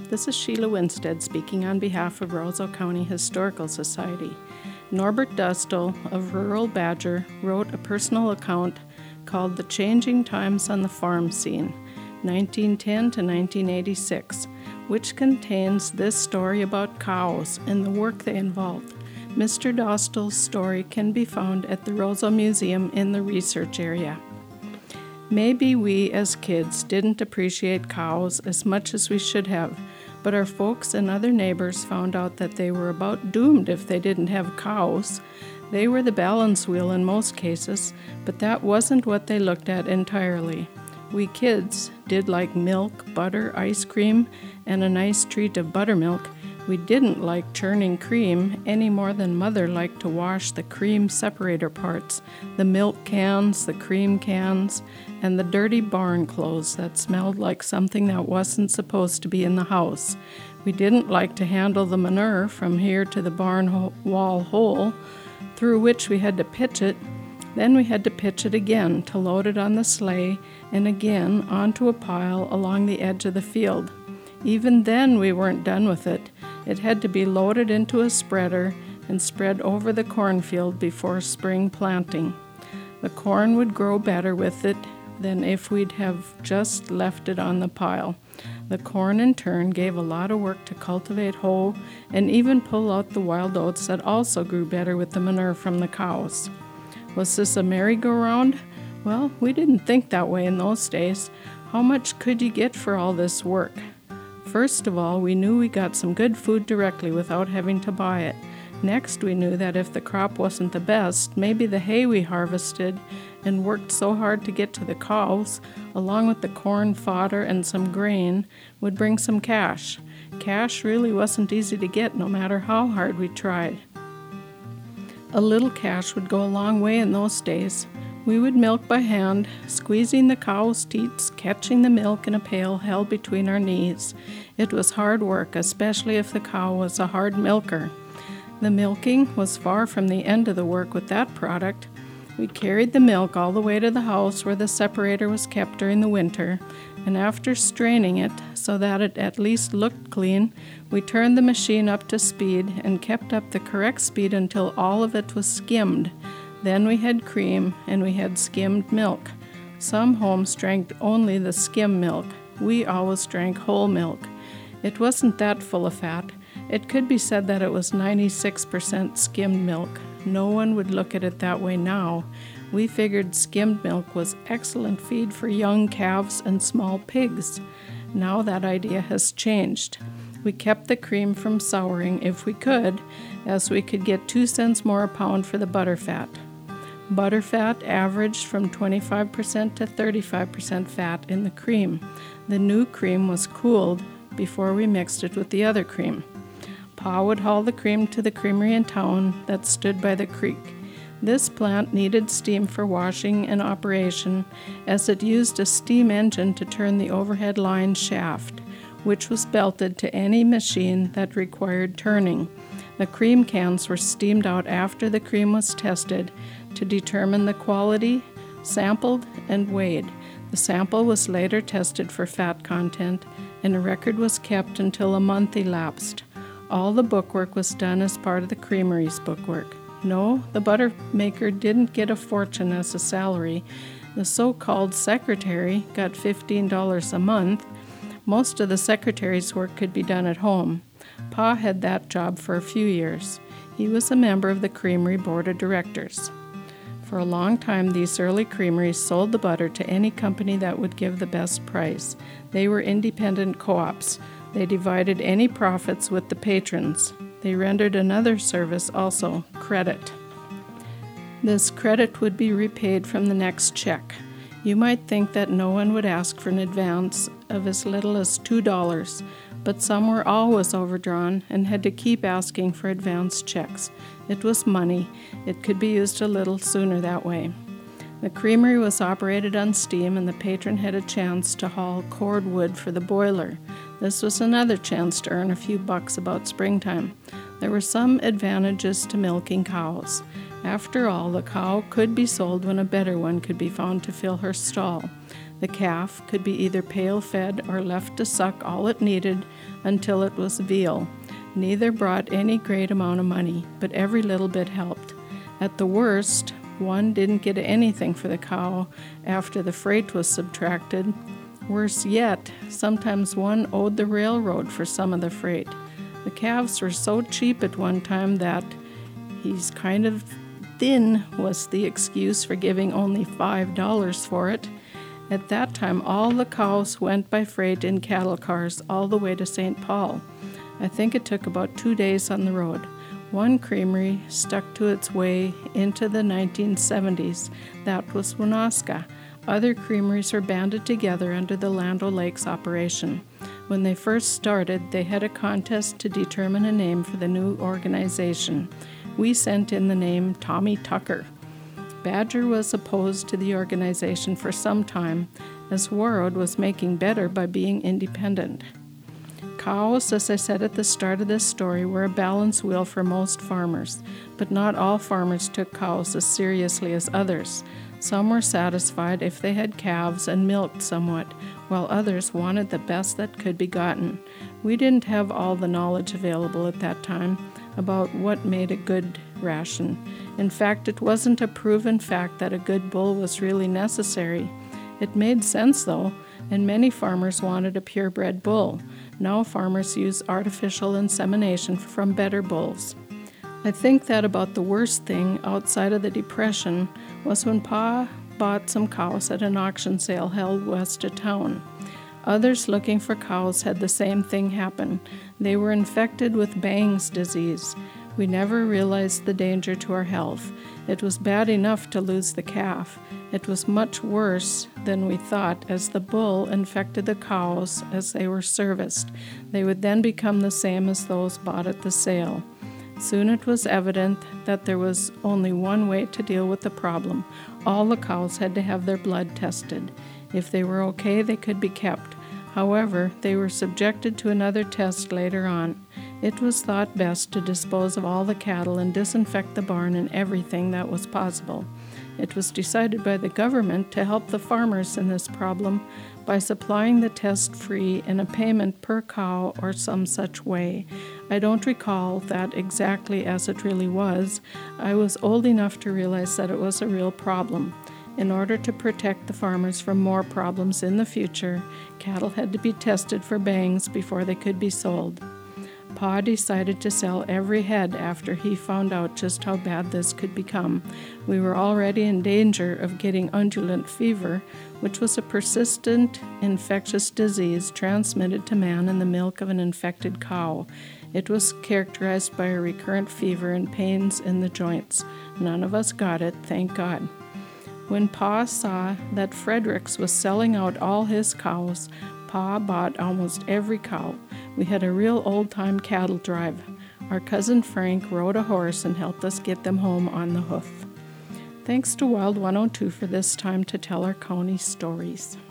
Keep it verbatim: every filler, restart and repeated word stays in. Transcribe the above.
This is Sheila Winstead speaking on behalf of Roseau County Historical Society. Norbert Dostal of rural Badger wrote a personal account called The Changing Times on the Farm Scene, nineteen ten to nineteen eighty-six, which contains this story about cows and the work they involved. Mister Dostal's story can be found at the Roseau Museum in the research area. Maybe we as kids didn't appreciate cows as much as we should have, but our folks and other neighbors found out that they were about doomed if they didn't have cows. They were the balance wheel in most cases, but that wasn't what they looked at entirely. We kids did like milk, butter, ice cream, and a nice treat of buttermilk. We didn't like churning cream any more than Mother liked to wash the cream separator parts, the milk cans, the cream cans, and the dirty barn clothes that smelled like something that wasn't supposed to be in the house. We didn't like to handle the manure from here to the barn ho- wall hole, through which we had to pitch it. Then we had to pitch it again to load it on the sleigh, and again onto a pile along the edge of the field. Even then we weren't done with it. It had to be loaded into a spreader and spread over the cornfield before spring planting. The corn would grow better with it than if we'd have just left it on the pile. The corn in turn gave a lot of work to cultivate, hoe, and even pull out the wild oats that also grew better with the manure from the cows. Was this a merry-go-round? Well, we didn't think that way in those days. How much could you get for all this work? First of all, we knew we got some good food directly without having to buy it. Next, we knew that if the crop wasn't the best, maybe the hay we harvested and worked so hard to get to the cows, along with the corn, fodder, and some grain, would bring some cash. Cash really wasn't easy to get no matter how hard we tried. A little cash would go a long way in those days. We would milk by hand, squeezing the cow's teats, catching the milk in a pail held between our knees. It was hard work, especially if the cow was a hard milker. The milking was far from the end of the work with that product. We carried the milk all the way to the house where the separator was kept during the winter, and after straining it so that it at least looked clean, we turned the machine up to speed and kept up the correct speed until all of it was skimmed. Then we had cream, and we had skimmed milk. Some homes drank only the skim milk. We always drank whole milk. It wasn't that full of fat. It could be said that it was ninety-six percent skimmed milk. No one would look at it that way now. We figured skimmed milk was excellent feed for young calves and small pigs. Now that idea has changed. We kept the cream from souring if we could, as we could get two cents more a pound for the butterfat. Butterfat averaged from twenty-five percent to thirty-five percent fat in the cream. The new cream was cooled before we mixed it with the other cream. Pa would haul the cream to the creamery in town that stood by the creek. This plant needed steam for washing and operation, as it used a steam engine to turn the overhead line shaft, which was belted to any machine that required turning. The cream cans were steamed out after the cream was tested to determine the quality, sampled, and weighed. The sample was later tested for fat content, and a record was kept until a month elapsed. All the bookwork was done as part of the creamery's bookwork. No, the butter maker didn't get a fortune as a salary. The so-called secretary got fifteen dollars a month. Most of the secretary's work could be done at home. Pa had that job for a few years. He was a member of the creamery board of directors. For a long time, these early creameries sold the butter to any company that would give the best price. They were independent co-ops. They divided any profits with the patrons. They rendered another service also, credit. This credit would be repaid from the next check. You might think that no one would ask for an advance of as little as two dollars, but some were always overdrawn and had to keep asking for advance checks. It was money. It could be used a little sooner that way. The creamery was operated on steam, and the patron had a chance to haul cord wood for the boiler. This was another chance to earn a few bucks about springtime. There were some advantages to milking cows. After all, the cow could be sold when a better one could be found to fill her stall. The calf could be either pail-fed or left to suck all it needed until it was veal. Neither brought any great amount of money, but every little bit helped. At the worst, one didn't get anything for the cow after the freight was subtracted. Worse yet, sometimes one owed the railroad for some of the freight. The calves were so cheap at one time that "he's kind of thin" was the excuse for giving only five dollars for it. At that time, all the cows went by freight in cattle cars all the way to Saint Paul. I think it took about two days on the road. One creamery stuck to its way into the nineteen seventies. That was Woonasca. Other creameries were banded together under the Land O'Lakes operation. When they first started, they had a contest to determine a name for the new organization. We sent in the name Tommy Tucker. Badger was opposed to the organization for some time, as Warroad was making better by being independent. Cows, as I said at the start of this story, were a balance wheel for most farmers, but not all farmers took cows as seriously as others. Some were satisfied if they had calves and milked somewhat, while others wanted the best that could be gotten. We didn't have all the knowledge available at that time about what made a good ration. In fact, it wasn't a proven fact that a good bull was really necessary. It made sense, though, and many farmers wanted a purebred bull. Now farmers use artificial insemination from better bulls. I think that about the worst thing outside of the Depression was when Pa bought some cows at an auction sale held west of town. Others looking for cows had the same thing happen. They were infected with Bangs disease. We never realized the danger to our health. It was bad enough to lose the calf. It was much worse than we thought, as the bull infected the cows as they were serviced. They would then become the same as those bought at the sale. Soon it was evident that there was only one way to deal with the problem. All the cows had to have their blood tested. If they were okay, they could be kept. However, they were subjected to another test later on. It was thought best to dispose of all the cattle and disinfect the barn and everything that was possible. It was decided by the government to help the farmers in this problem by supplying the test free and a payment per cow or some such way. I don't recall that exactly as it really was. I was old enough to realize that it was a real problem. In order to protect the farmers from more problems in the future, cattle had to be tested for bangs before they could be sold. Pa decided to sell every head after he found out just how bad this could become. We were already in danger of getting undulant fever, which was a persistent infectious disease transmitted to man in the milk of an infected cow. It was characterized by a recurrent fever and pains in the joints. None of us got it, thank God. When Pa saw that Fredericks was selling out all his cows, Pa bought almost every cow. We had a real old-time cattle drive. Our cousin Frank rode a horse and helped us get them home on the hoof. Thanks to Wild one oh two for this time to tell our county stories.